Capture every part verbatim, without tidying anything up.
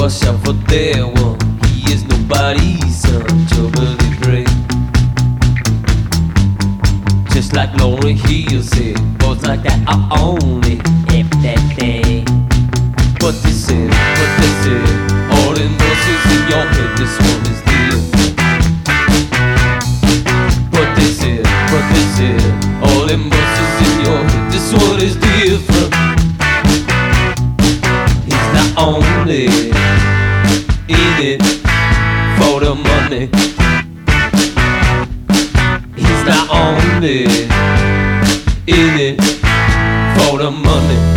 Watch out for that one. He is nobody's son. Jubilee break. Just like Lauryn Hill said, boys like that are only if that thing. But this is, but this is, all them voices in your head, this one is different. But this is, but this is, all them voices in your head, this one is different. He's not only in it for the money. He's not only in it for the money.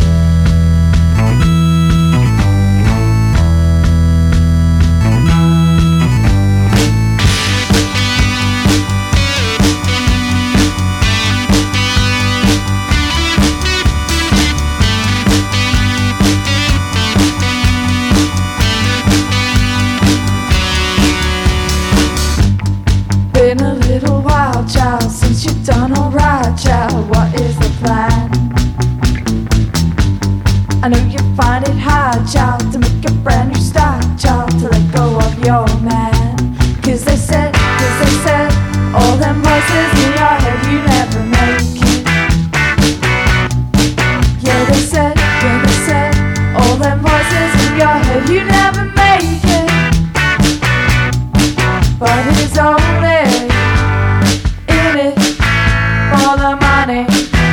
Been a little while, child, since you've done alright, child. What is the plan? I know you find it hard, child, to make a brand new start, child, to let go of your man. Cause they said, cause they said, all them voices in your head, you never make it. Yeah, they said, yeah, they said, all them voices in your head, you never make it. But it's only in it for the money.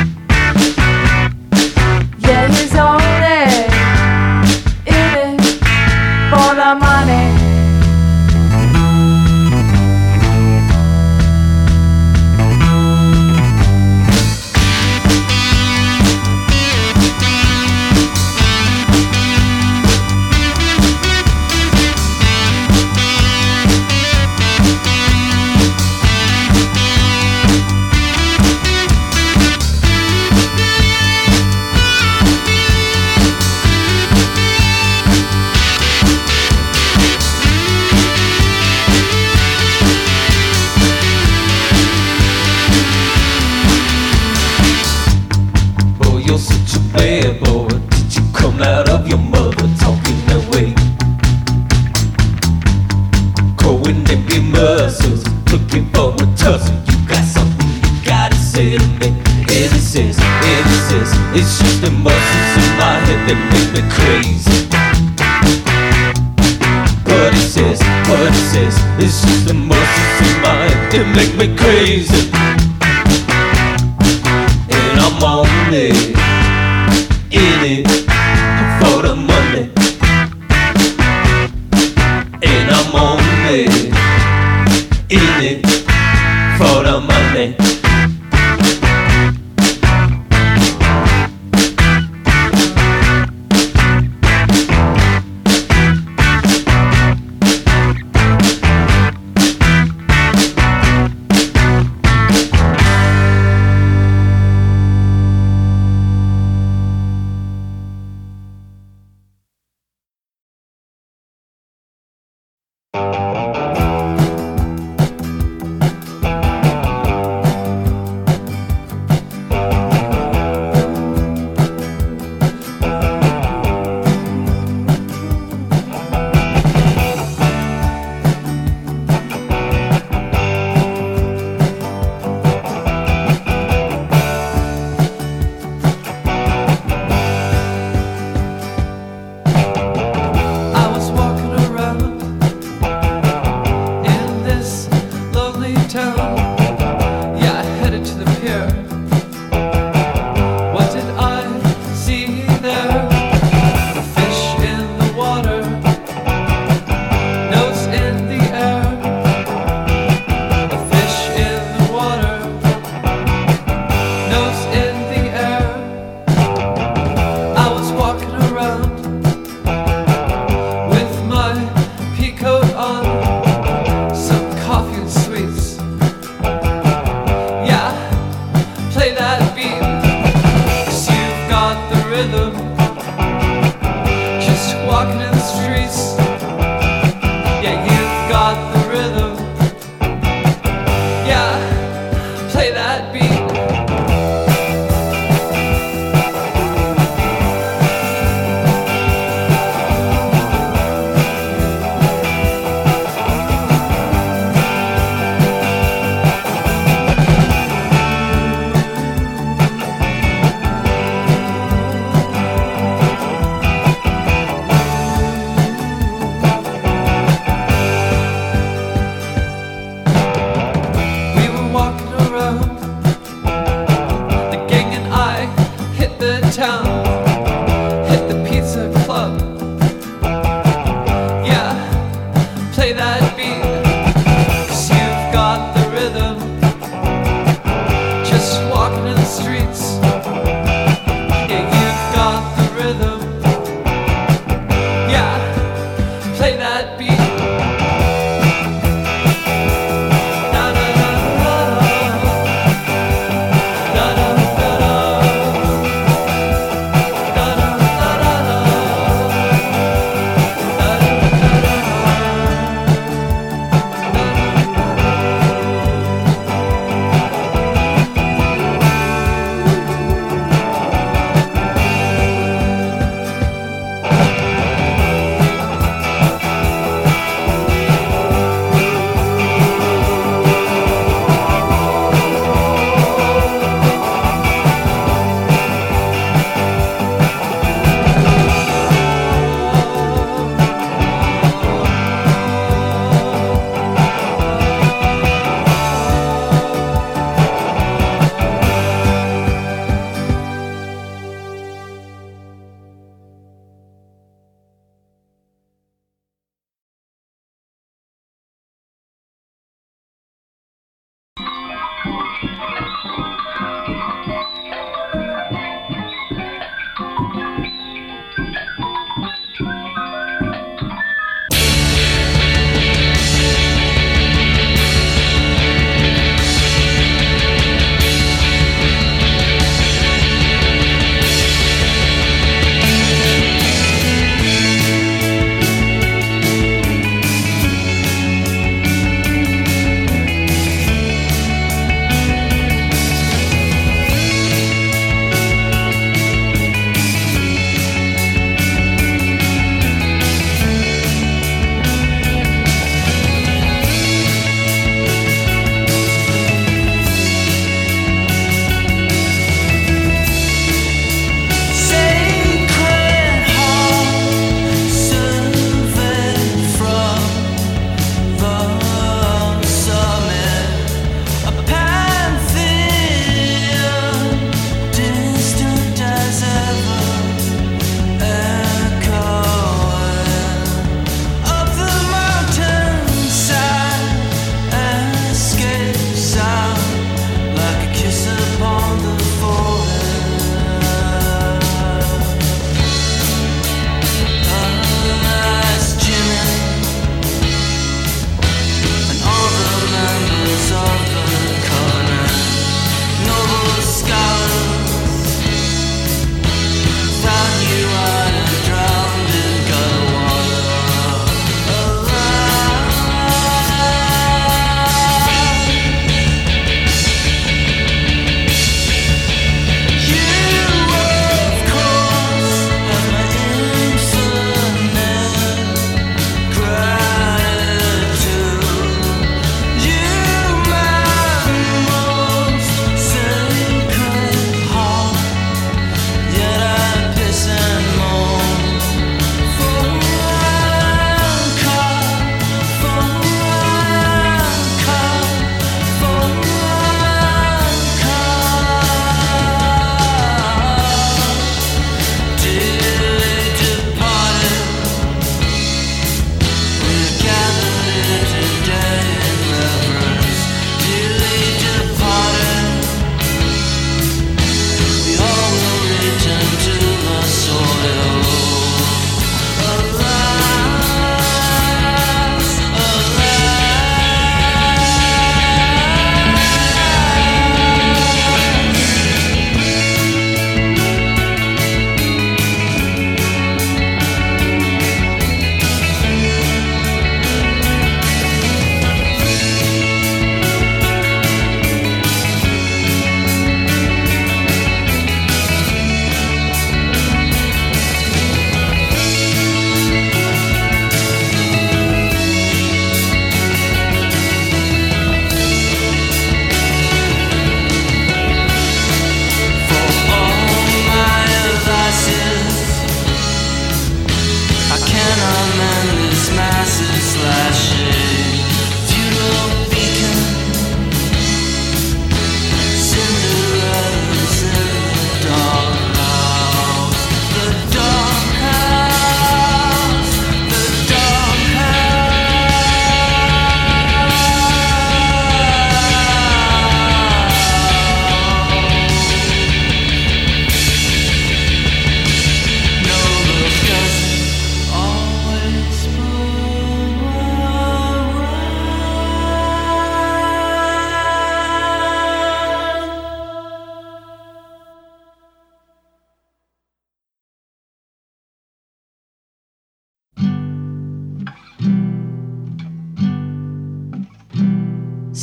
Yeah, he's only in it for the money. Bad boy, did you come out of your mother talking that way? Growing empty muscles, looking for a tussle. You got something you gotta say to me. And it says, and it says, it's just the muscles in my head that make me crazy. But it says, but it says, it's just the muscles in my head that make me crazy. And I'm only in it for the money. And I'm only in it for the money.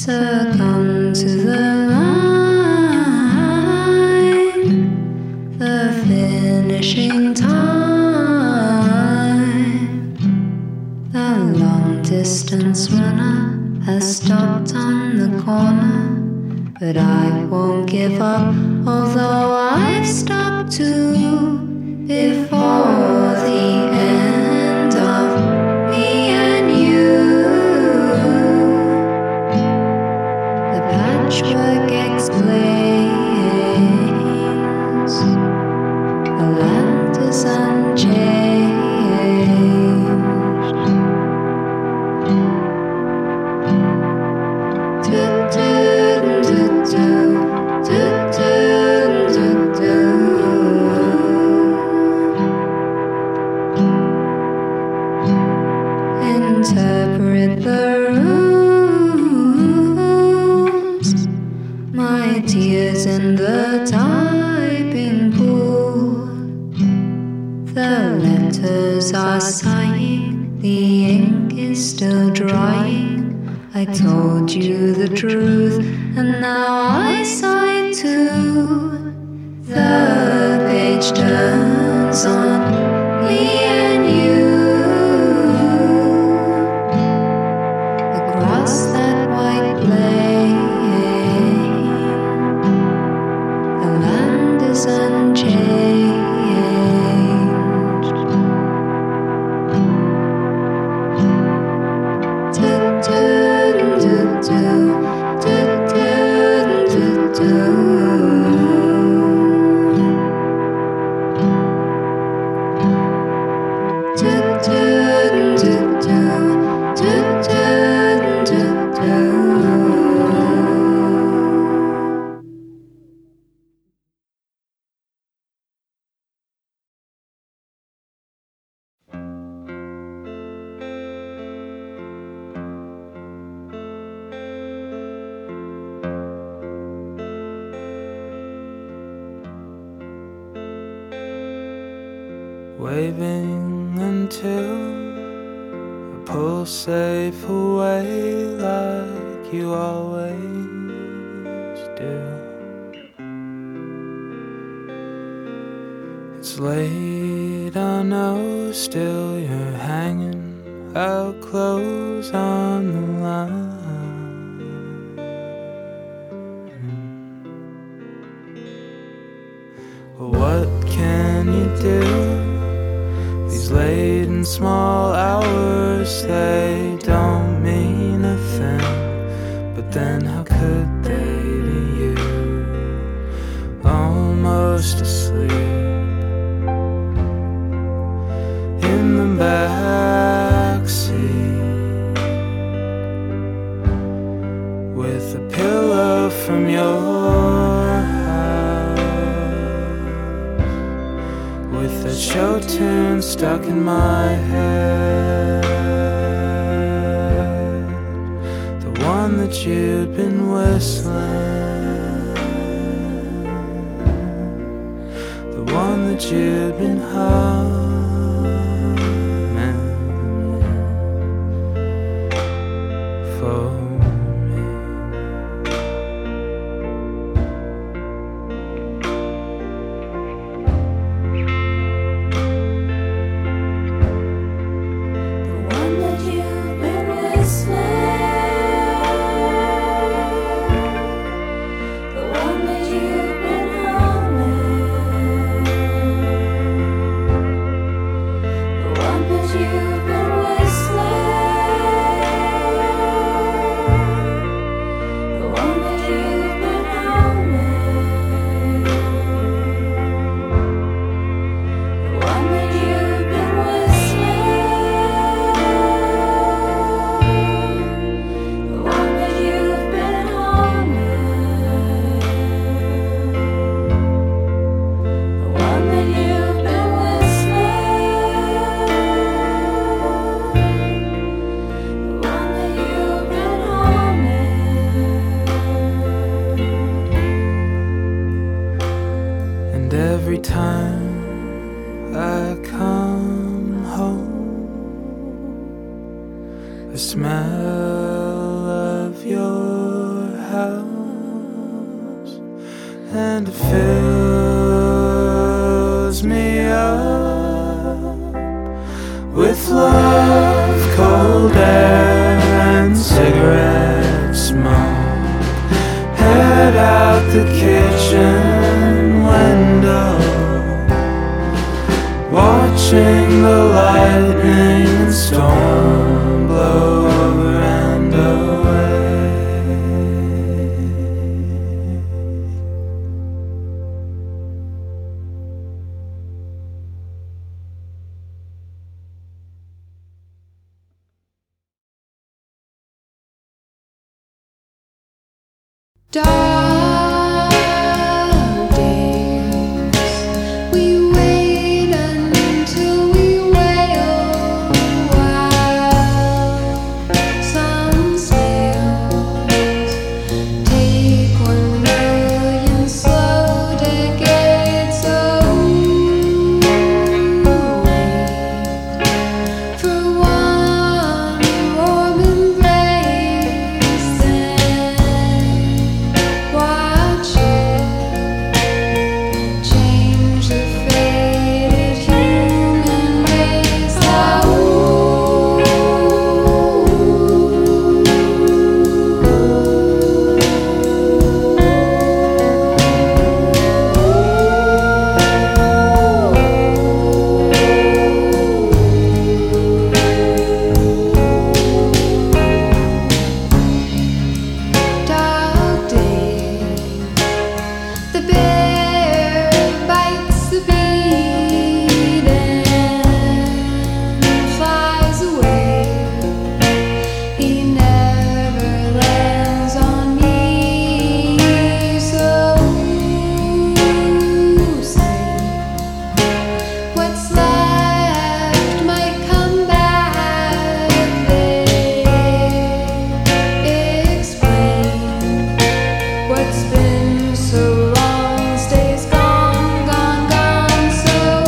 succumb to the line, the finishing time. The long distance runner has stopped on the corner, but I won't give up, although I've stopped too before the end of me and you. The patchwork explains the land is unchanged. Interpret the rules, my tears in the typing pool. The letters are sighing, the ink is still drying. I told you the truth, and now I sigh too. The page turns on me and you. Across that white plain, the land is unchanged. Waving until I pull safe away like you always do. It's late, I know, still you're hanging out close on the line. Well, what can you do? These late and small hours, they don't mean a thing. But then how could they to you? Almost asleep in the backseat with a pillow from your that show tune stuck in my head, the one that you'd been whistling, the one that you'd been humming for. Every time I come home, the smell of your watching the lightning and storm blow over and away. Dark days, we wait until we wail while some sails take one million slow decades away for one warm embrace. Then watch it change the faded human race. Dark days, the bear bites the bead and flies away. He never lands on me, so say what's left might come back. They explain what's been so long stays gone, gone, gone. So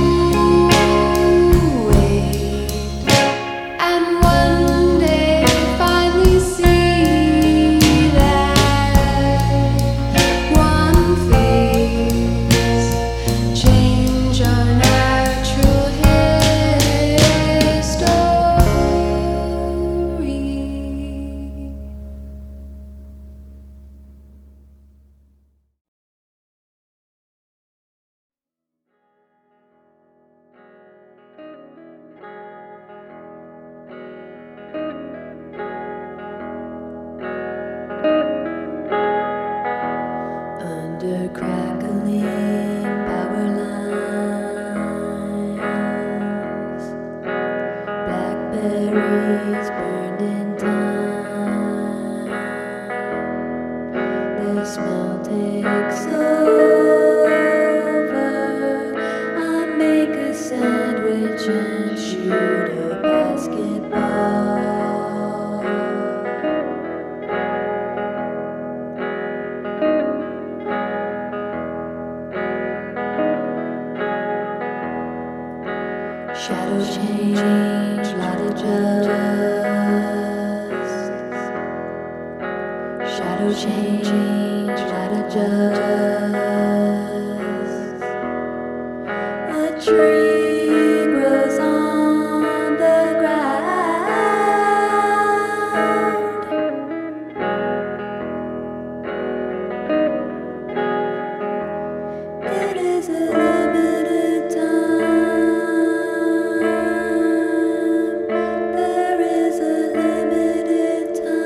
wait, and one day finally see that one phase change our natural history. Under crackling power lines, blackberries burned in time. The smell takes over. I make a sandwich and shoot a basketball. Shadow change, light adjust. Shadow change, light adjust. A tree grows on the ground. It is a limited time. There is a limited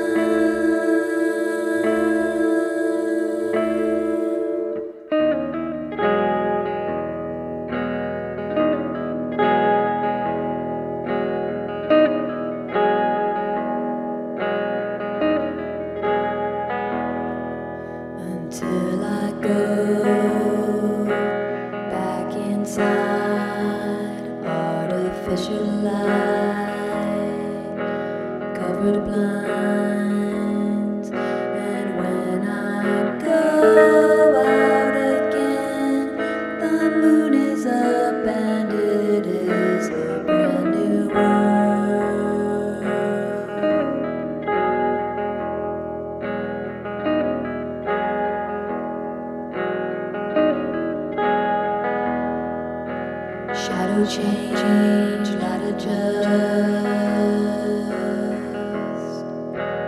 until I go back inside. Artificial light, covered blinds, and when I go out again, the moon is up and it is a brand new world. Shadow change, light adjust.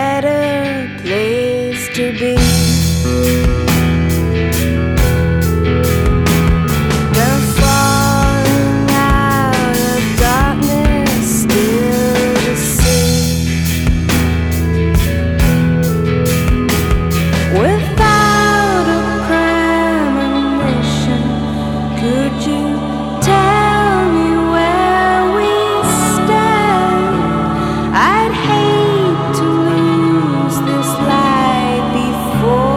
better place to be. I'd hate to lose this light before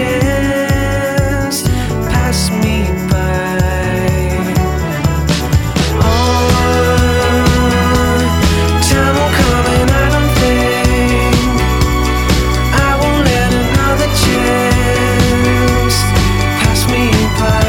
chance, pass me by. Oh, time will come and I don't think I won't let another chance pass me by.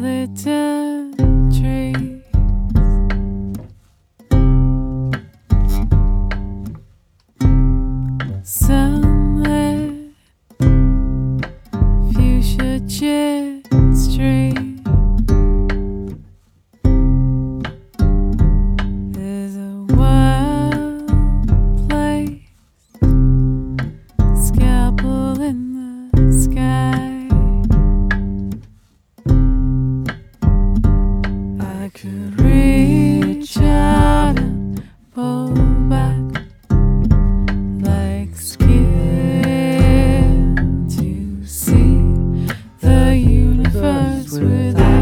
skeleton trees. Sunlit fuchsia jet stream. There's a wild place, scalpel in the sky. I could reach out and pull back like skin to see the universe without.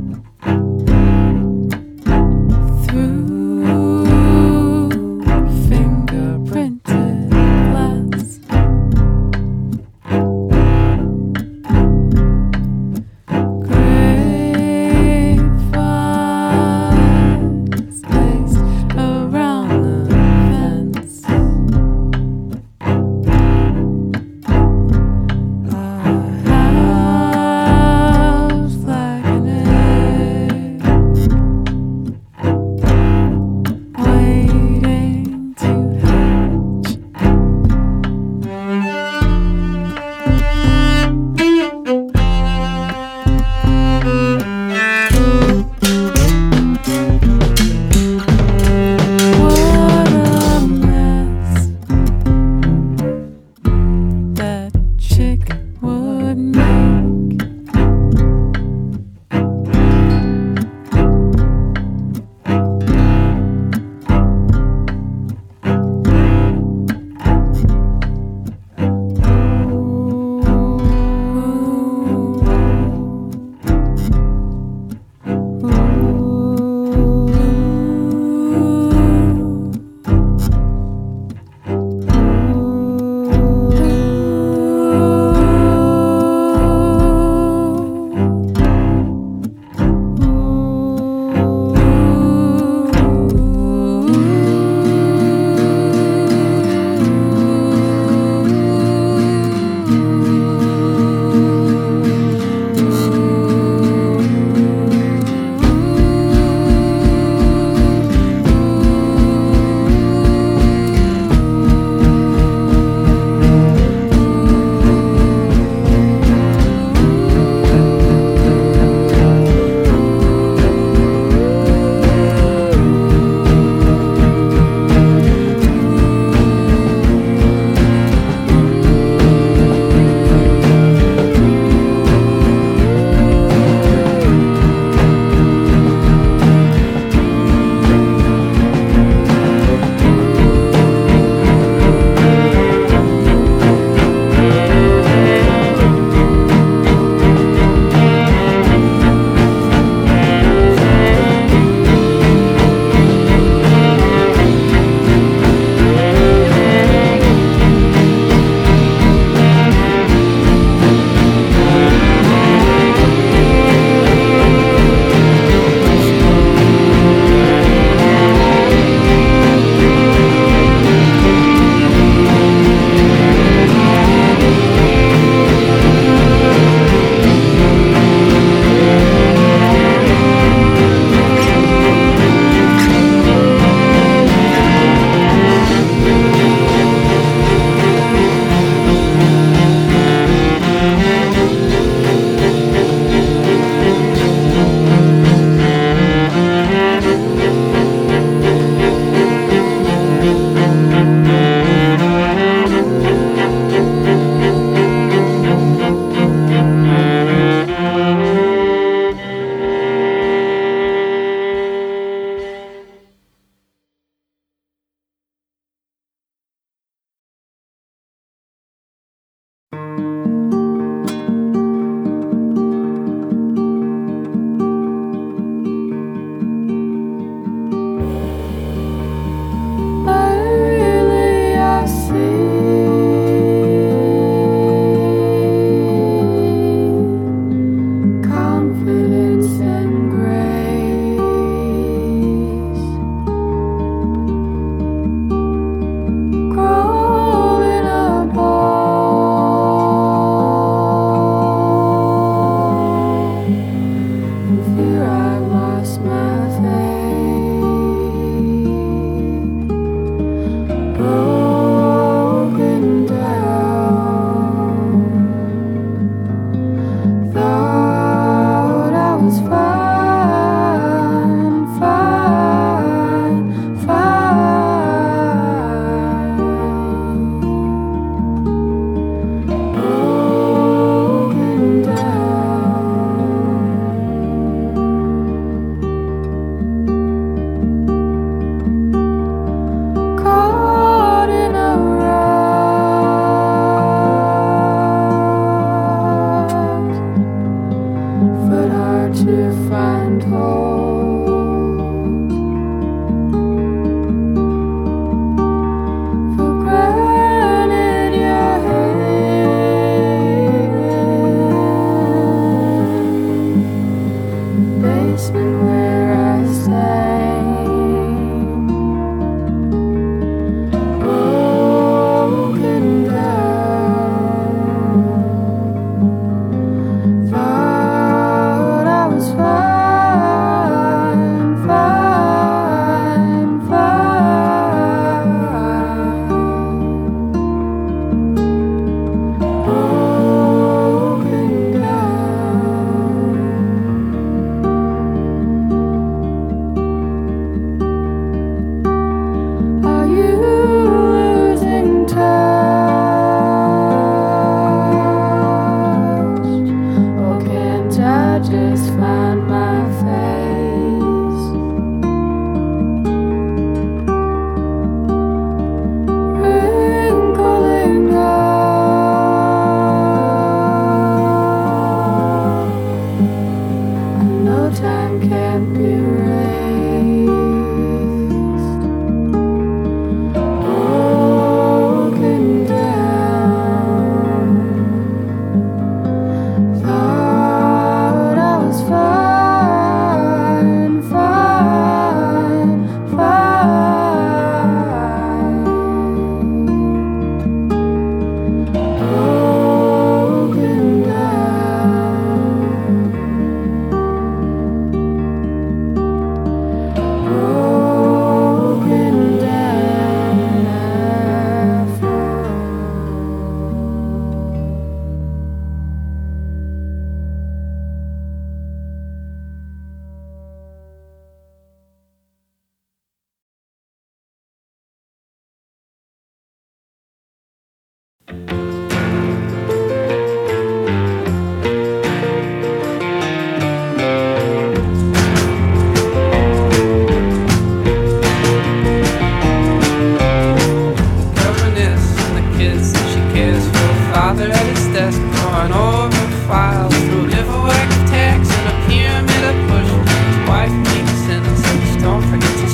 Through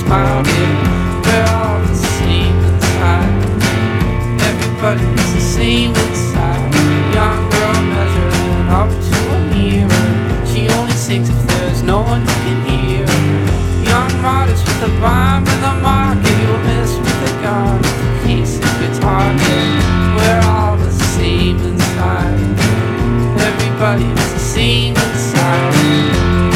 smile, yeah. We're all the same inside. Everybody's the same inside. Young girl measuring up to a mirror. She only sings if there's no one who can hear her. Young modest with a bomb in the market. You'll miss with a gun, a piece of guitar, yeah. We're all the same inside. Everybody's the same inside.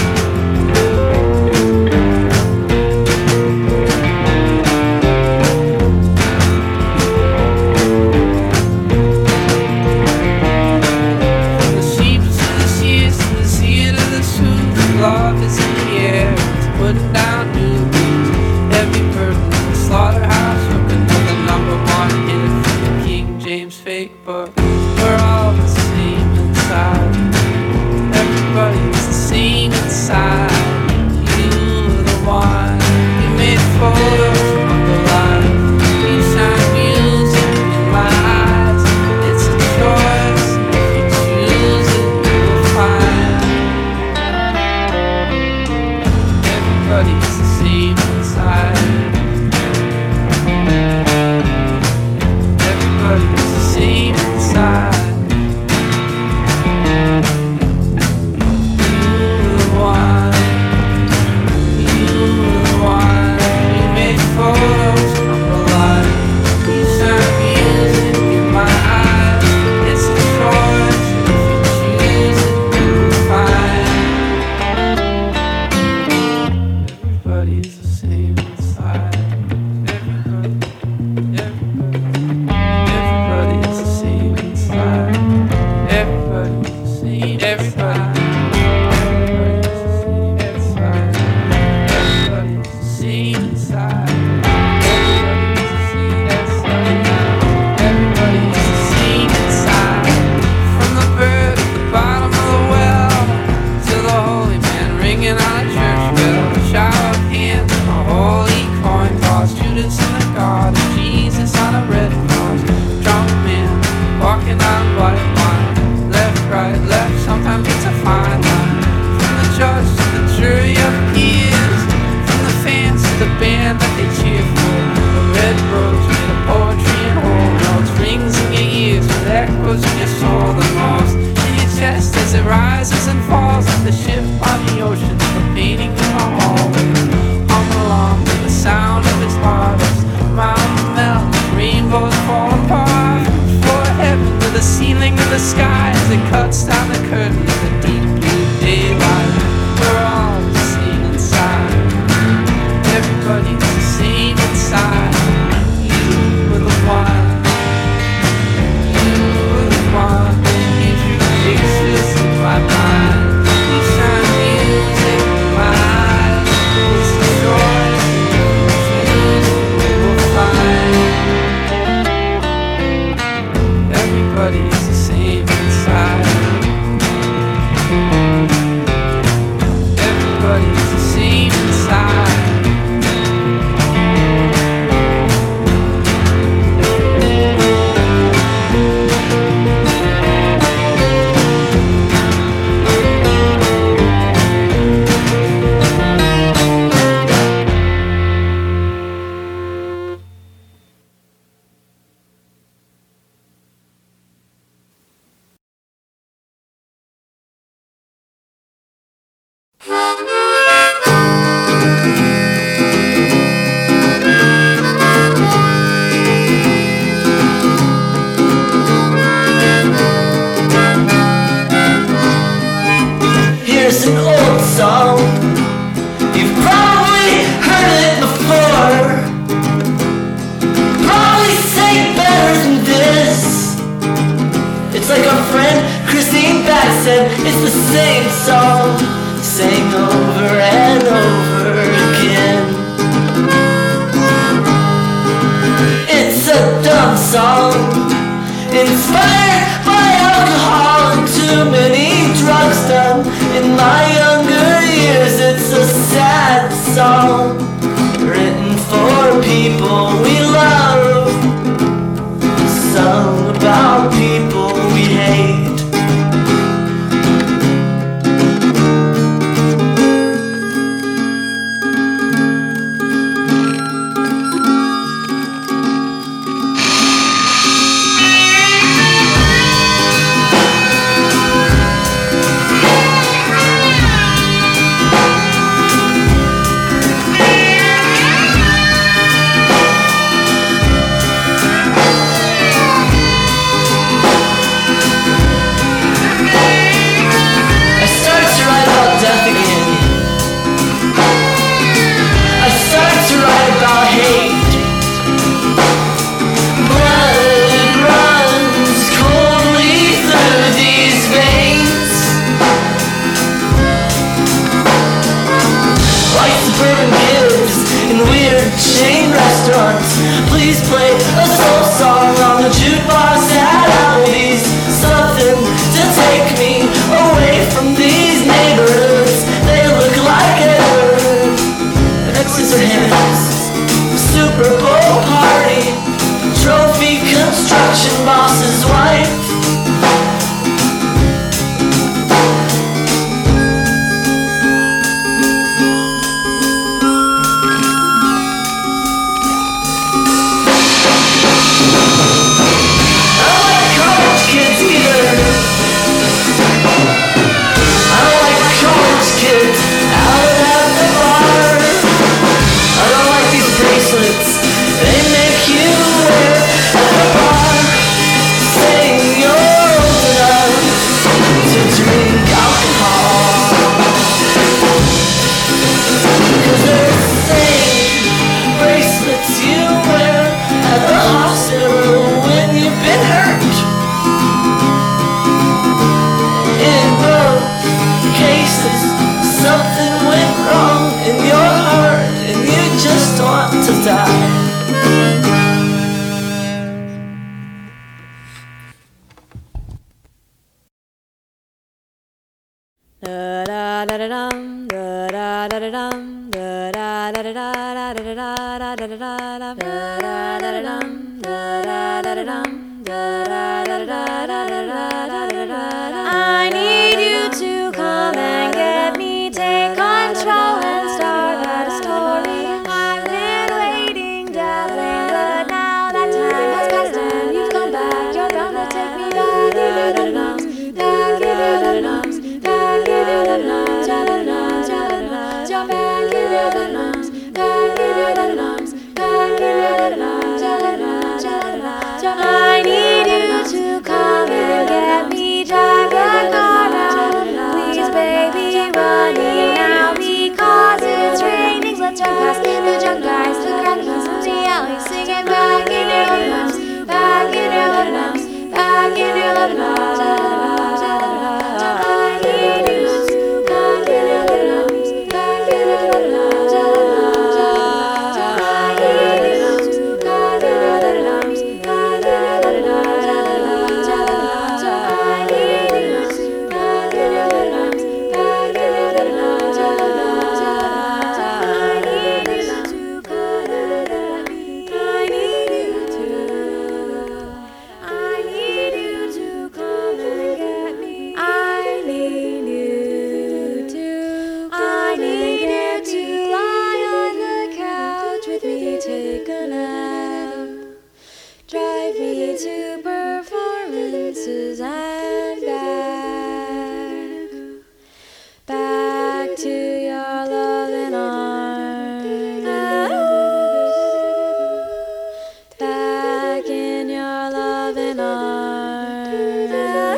Love is in the air, it's putting down new beats. Every person in the slaughterhouse looking for the number one hit from the King James fake book. We're all the same inside. Everybody's the same inside. You're the one. You made photos from the light. You shine music in my eyes. It's a choice. If you choose it, you'll find. Everybody's the same inside. Everybody's the same inside. You're the one. You're the one. You made photos from the light. You shine music in my eyes. It's the choice. If you choose it, you'll find. Everybody's the same inside. Everybody, everybody, everybody's the same inside. Everybody's the same. Everybody, everybody's the same inside. Everybody's the same inside. Everybody's the same inside. From the bird at the bottom of the well to the holy man ringing on a church bell. Shower of hands, a holy coin toss. Judas in the garden, Jesus on a red cross. Drunk man walking on white wine. Left, right, left, sometimes it's a fine line. From the judge to the jury of peers, from the fans to the band that they cheer for. The red rose made of poetry and whole notes. Rings in your ears with echoes in your soul. The most in your chest as it rises and falls like the ship on the ocean. The painting in my hallway. Hum along to the sound of its waters. Mountains melt, rainbows fall apart. For heaven to the ceiling of the sky as it cuts down the curtain of the deep blue daylight. We're all the same inside. Everybody's the same inside. You were the one. You were the one. You drew pictures in my mind. You shine music in my eyes. It's the choice. Choose it, we'll find. Everybody's the same inside. Everybody's the same inside. of time. I need you to come and get me, take control and start a story. I've been waiting, darling, but now that time has passed and you've come back. You're bound to take me back in your arms, back in your arms, back in your arms, you're back in your arms, back in your arms, back in your arms, I need you to come and get me, drive the car out, please baby, running now because it's raining. Let's run past the drunk guys, the crackies, and the alley, singing back in your arms, back in your arms, back in your arms. I need you to come in your arms, back in your arms. I need you to come in your arms, back in your arms. I need you to come in your arms, back in your arms. I need you to come and get me. I need you to. I need you to come and get me. I need you to. I need you to lie on the couch with me, take a nap, drive me to performances and back, back to your loving arms, back in your loving arms.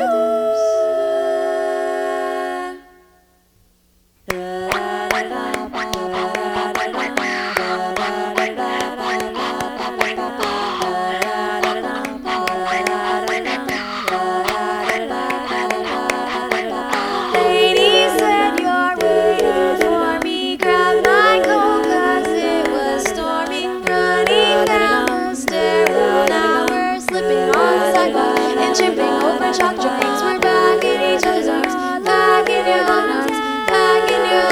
Lady said you're waiting for me, grab my coat 'cause it was stormy, running down the stairwell. Now we're slipping on the sidewalk and tripping over chalk drawings. We're back in each other's arms, back in your arms, back in your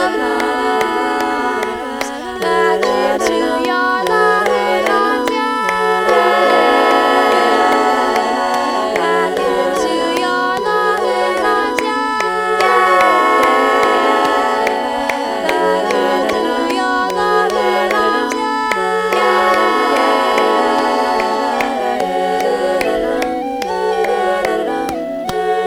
arms, back into your loving arms, yeah. Back into your loving arms, yeah. Back into your loving arms, yeah.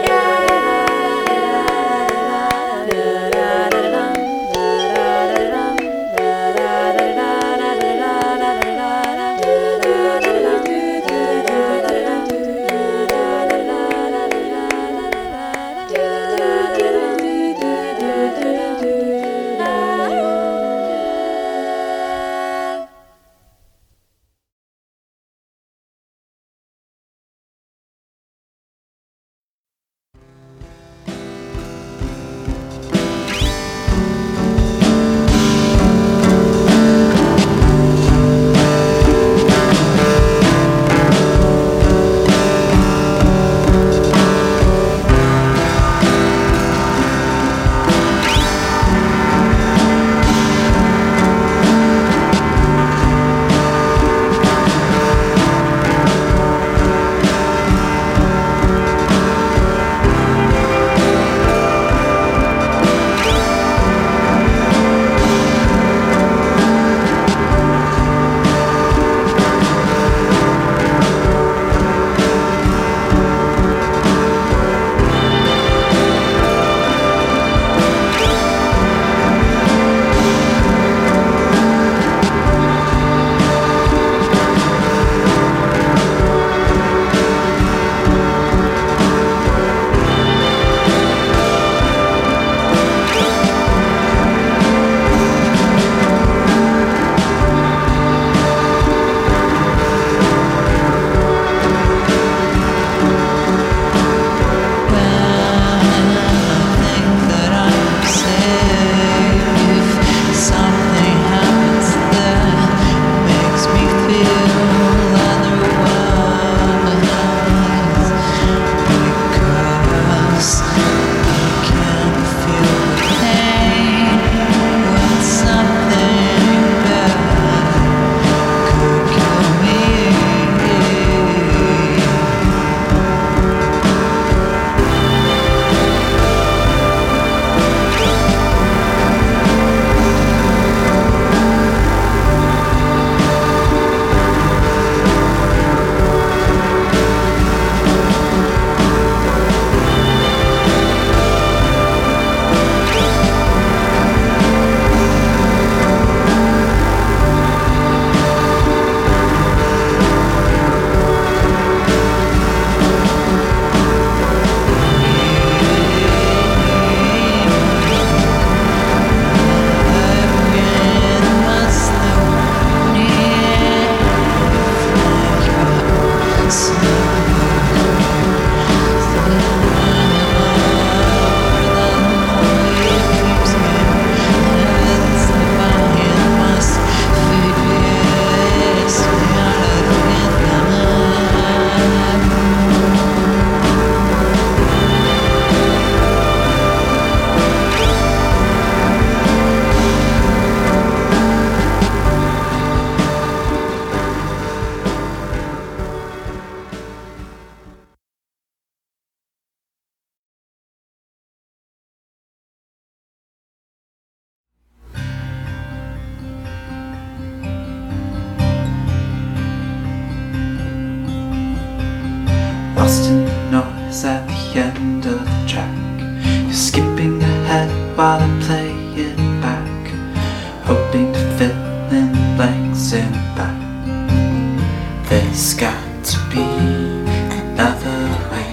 lost in the noise at the end of the track. You're skipping ahead while I play it back, hoping to fill in the blanks in the back. There's got to be another way.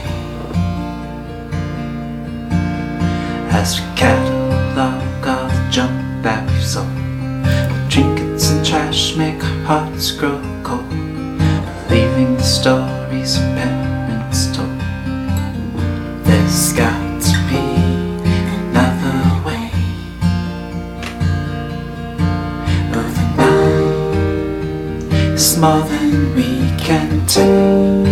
As we catalog all the junk that we've sold, the trinkets and trash make our hearts grow cold, leaving the stories our parents told. There's got to be another way. Oh, the night is more than we can take,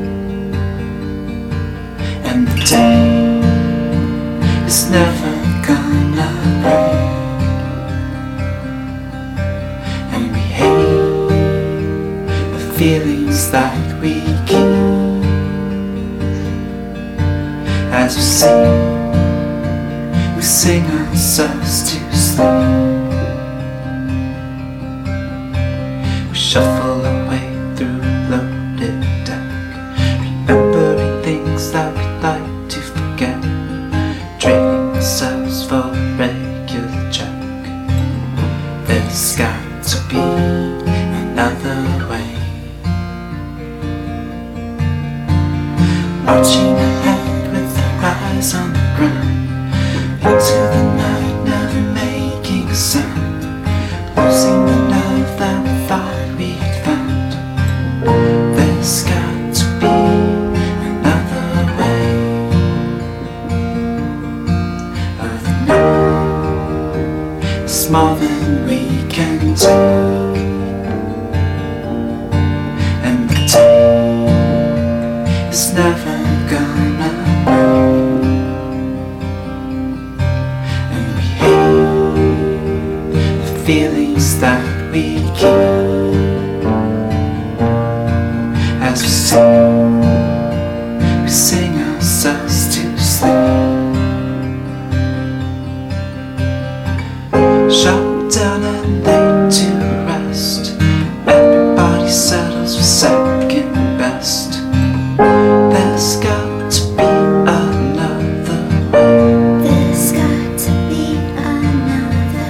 and the day is never gonna break. And we hate the feelings that we keep. As we sing, we sing ourselves to sleep. We shuffle our way through a loaded deck, remembering things that we'd like to forget, trading ourselves for a regular check. There's got to be another way. Marching ahead with our eyes on the ground, into the night, never making a sound, losing the love that we thought we had found. There's got to be another way. Oh, the night is more than we can take, and the day is never gonna break. And we hate the feelings that we keep. As we sing, we sing ourselves to sleep. Shut down and laid to rest, everybody settles for second best. There's got to be another way. There's got to be another.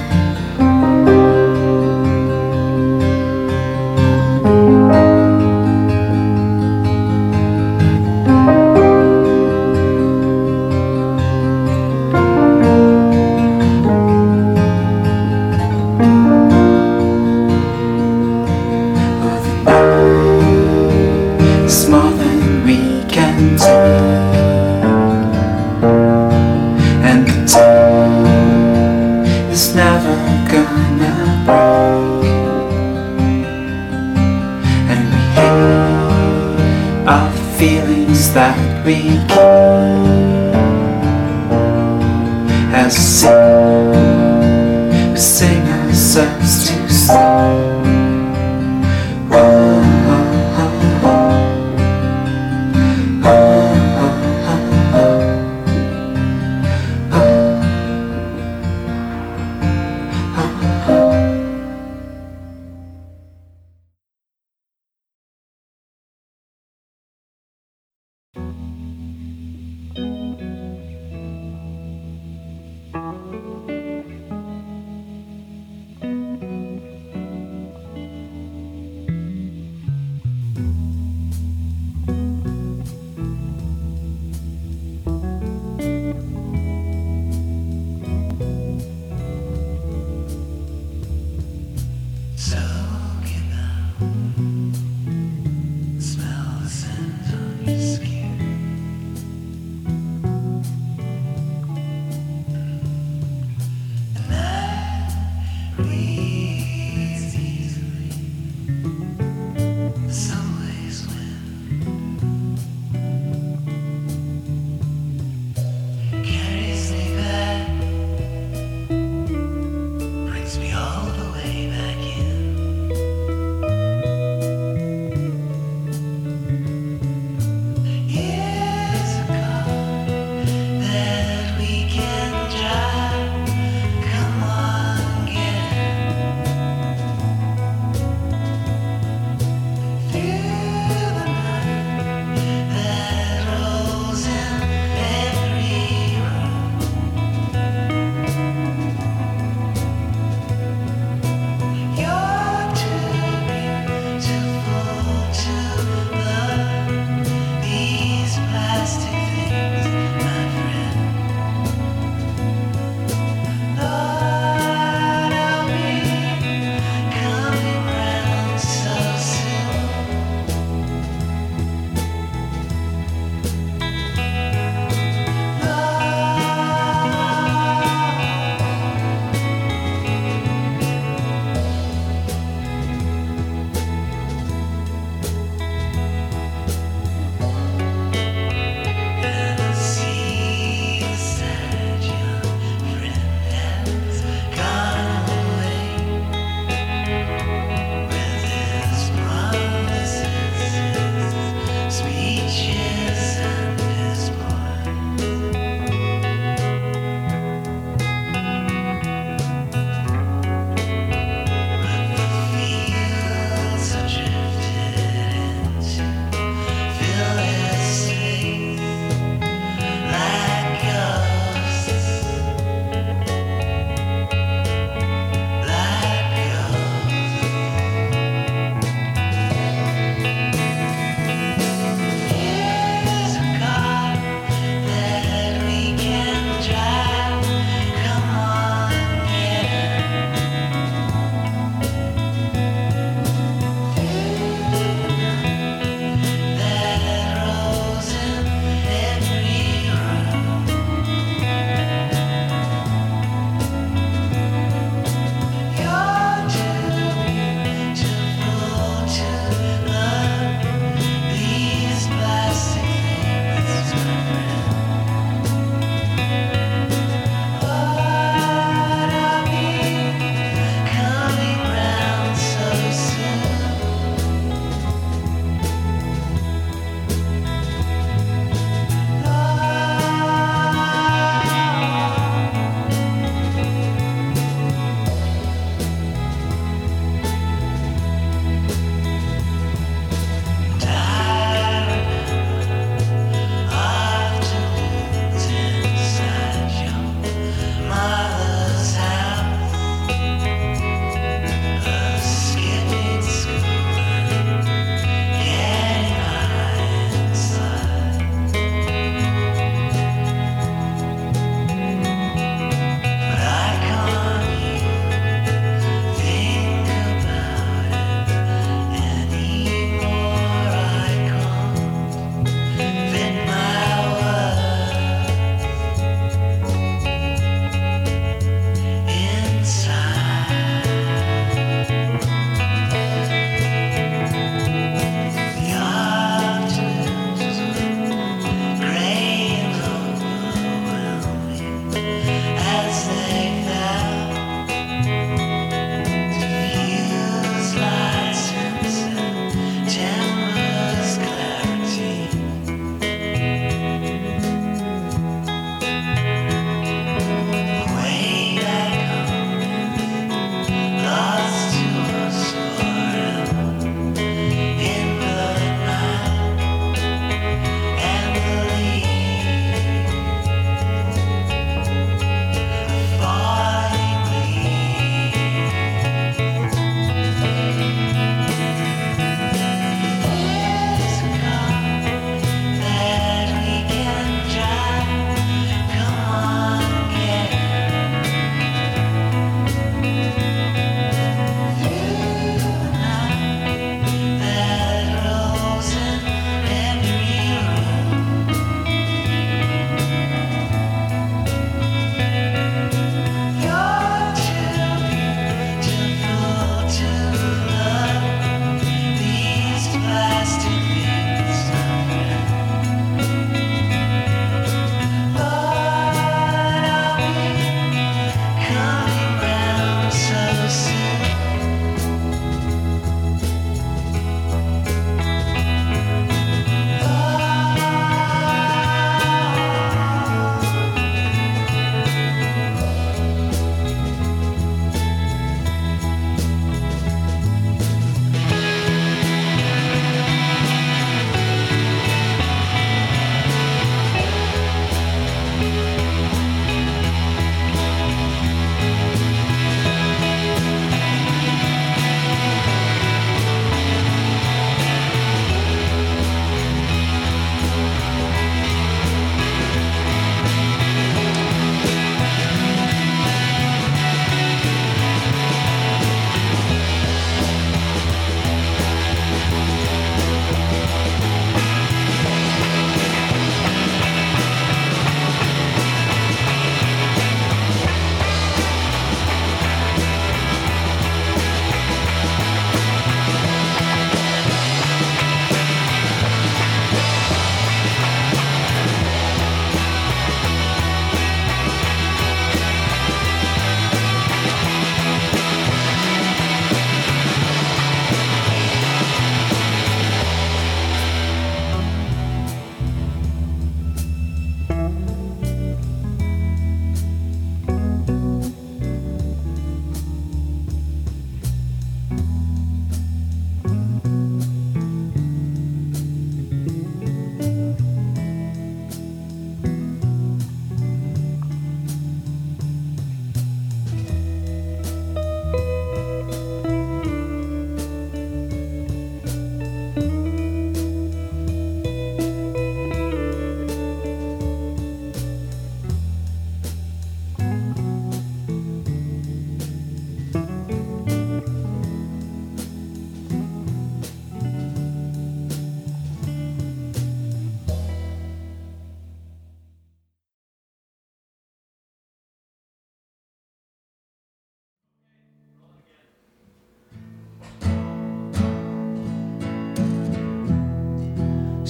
Oh, the night is more than we can take, and the day is never gonna break. And we hate all the feelings that we keep. As we sing, we sing ourselves to sleep. Whoa.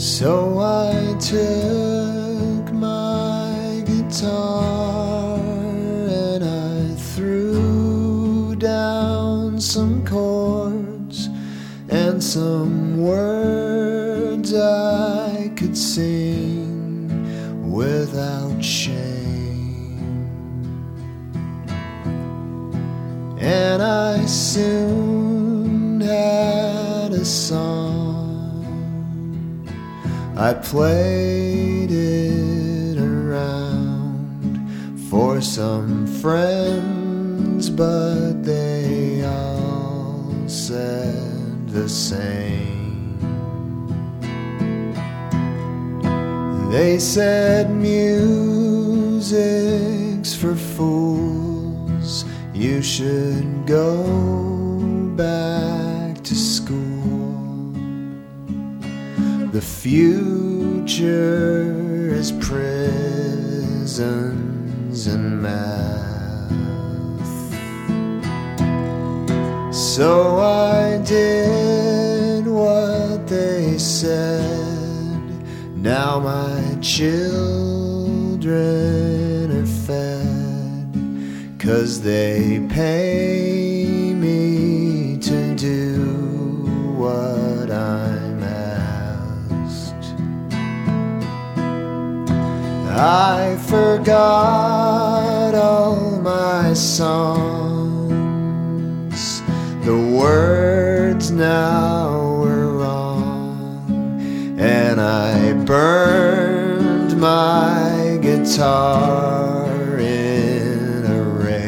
So I took my guitar and I threw down some chords and some words I could sing without shame. And I soon had a song. I played it around for some friends, but they all said the same. They said music's for fools, you should go back to school. The future is prisons and math. So I did what they said. Now my children are fed, 'cause they pay me to do what I'm asked. I forgot all my songs. The words now were wrong, and I burned my guitar in a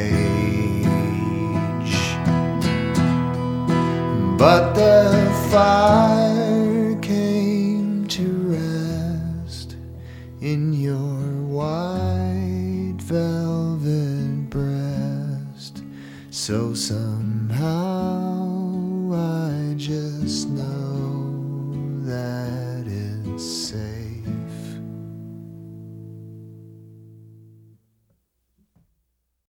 rage. But the fire came to rest in your white velvet breast. So somehow I just know